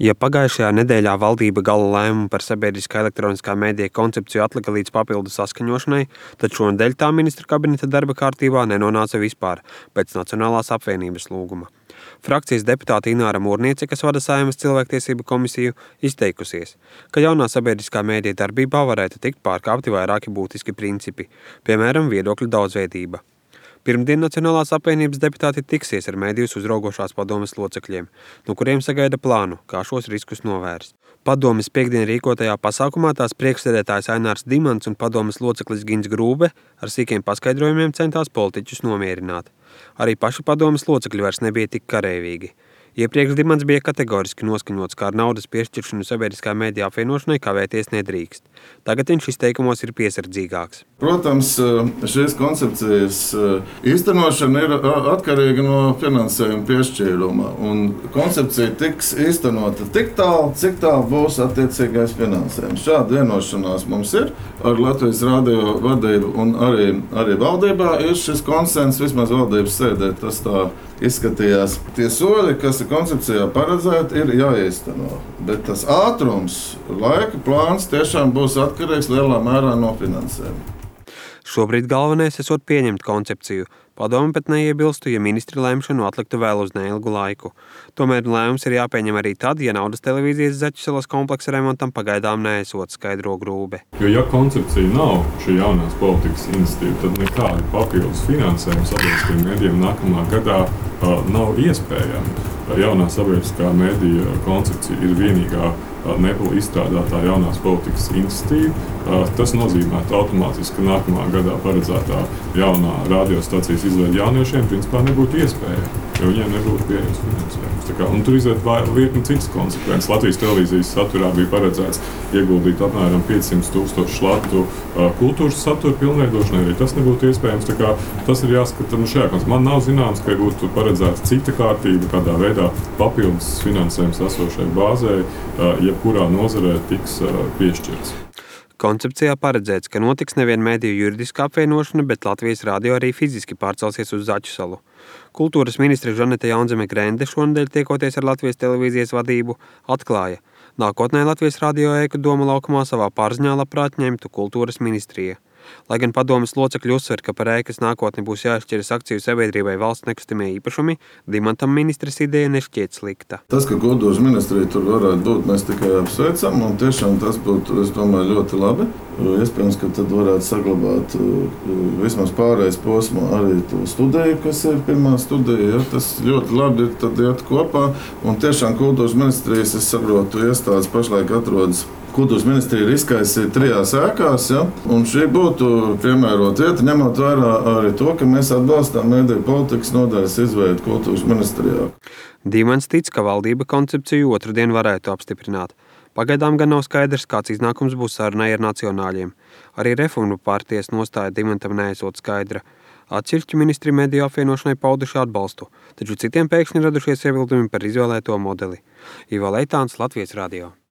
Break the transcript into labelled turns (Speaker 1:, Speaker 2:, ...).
Speaker 1: Ja pagājušajā nedēļā valdība gala lēmumu par sabiedriskā elektroniskā mēdīja koncepciju atlika līdz papildu saskaņošanai, tad šonedēļ tā ministra kabineta darba kārtībā nenonāca vispār pēc Nacionālās apvienības lūguma. Frakcijas deputāte Ināra Mūrniece, kas vada Saeimas cilvēktiesību komisiju, izteikusies, ka jaunā sabiedriskā mēdīja darbībā varētu tikt pārkāpti vairāki būtiski principi, piemēram, viedokļu daudzveidība. Pirmdien Nacionālās apvienības deputāti tiksies ar mēdījus uzraugošās padomes locekļiem, no kuriem sagaida plānu, kā šos riskus novērst. Padomes piekdien rīkotajā pasākumā tās priekšsēdētājs Ainārs Dimants un padomes loceklis Gins Grūbe ar sīkiem paskaidrojumiem centās politiķus nomierināt. Arī paši padomes locekļi vairs nebija tik kareivīgi. Iepriekš Dimants bija kategoriski noskaņots, kā ar naudas piešķiršanu sabiedriskā mēdīja apvienošanai kavēties nedrīkst. Tagad viņš izteikumos ir piesardzīgāks.
Speaker 2: Protams, šīs koncepcijas īstenošana ir atkarīga no finansējuma piešķīruma, un koncepcija tiks īstenota tik tālu, cik tālu būs attiecīgais finansējums. Šāda vienošanās mums ir ar Latvijas radio vadību, un arī valdībā ir šis konsens, vismaz valdības sēdē tas tā izskatījās. Tie soļi, kas ir koncepcijā paredzēti, ir jāīsteno, bet tas ātrums, laika plāns tiešām būs atkarīgs lielā mērā no finansējuma.
Speaker 1: Šobrīd galvenais esot pieņemt koncepciju. Padome pat neiebilstu, ja ministri lēmšanu atliktu vēl uz neilgu laiku. Tomēr lēmums ir jāpieņem arī tad, ja naudas televīzijas Zaķusalas kompleksa remontam pagaidām neesot, skaidro Grūbe.
Speaker 3: Jo ja koncepcija nav šī jaunās politikas iniciatīva, tad nekādi papildus finansējumi sabiedriskajiem mēdījiem nākamā gadā nav iespējami. Jaunā sabiedriskā mēdīja koncepcija ir vienīgā izstrādātā jaunās politikas iniciatīva. Tas nozīmētu automātiski, ka nākamā gadā paredzētā jaunā radiostacijas izveide jauniešiem principā nebūtu iespēja, jo viņiem nebūtu pieejams finansējums. Tur izved virkni citas konsekvences. Latvijas televīzijas saturā bija paredzēts ieguldīt apmēram 500,000 latu kultūras satura pilnveidošanai, arī tas nebūtu iespējams. Tas ir jāskata šajā kontekstā. Man nav zināms, ka būtu paredzēta cita kārtība, kādā veidā papildus finansējums esošai bāzei jebkurā nozarē tiks piešķirts.
Speaker 1: Koncepcijā paredzēts, ka notiks nevien mēdīju juridiska apvienošana, bet Latvijas radio arī fiziski pārcelsies uz Zaķusalu. Kultūras ministre Žanete Jaunzeme Grende šonedēļ tiekoties ar Latvijas televīzijas vadību atklāja, nākotnē Latvijas radio ēku Doma laukumā savā pārziņā labprāt ņemtu kultūras ministrija. Lai gan padomes locekļi uzsver, ka par ēkas nākotni būs jāšķiras akciju sabiedrībai valsts nekustamie īpašumi, Dimantam ministres ideja nešķiet slikta.
Speaker 2: Tas, ka kultūras ministrija tur varētu būt, mēs tikai apsveicam, un tiešām tas būtu, es domāju, ļoti labi. Iespējams, ka tad varētu saglabāt vismaz pārējais posmā arī to studiju, kas ir pirmā studija. Ja? Tas ļoti labi ir tad iet kopā, un tiešām kultūras ministrijas, es saprotu, iestādes pašlaik atrodas. Kultūras ministrija ir izkaisīta 3 ēkās, ja? Un šī būtu piemērota vieta, ņemot vērā arī to, ka mēs atbalstām mēdīju politikas nodaļas izveidu kultūras ministrijā.
Speaker 1: Dimants tic, ka valdība koncepciju otrdien varētu apstiprināt. Pagaidām gan nav skaidrs, kāds iznākums būs sarunai ar nacionāļiem. Arī Reformu partijas nostāja Dimantam neesot skaidra. Atsevišķi ministri mediju apvienošanai pauduši atbalstu, taču citiem pēkšņi radušies iebildumi par izvēlēto modeli. Ivo Leitāns, Latvijas radio.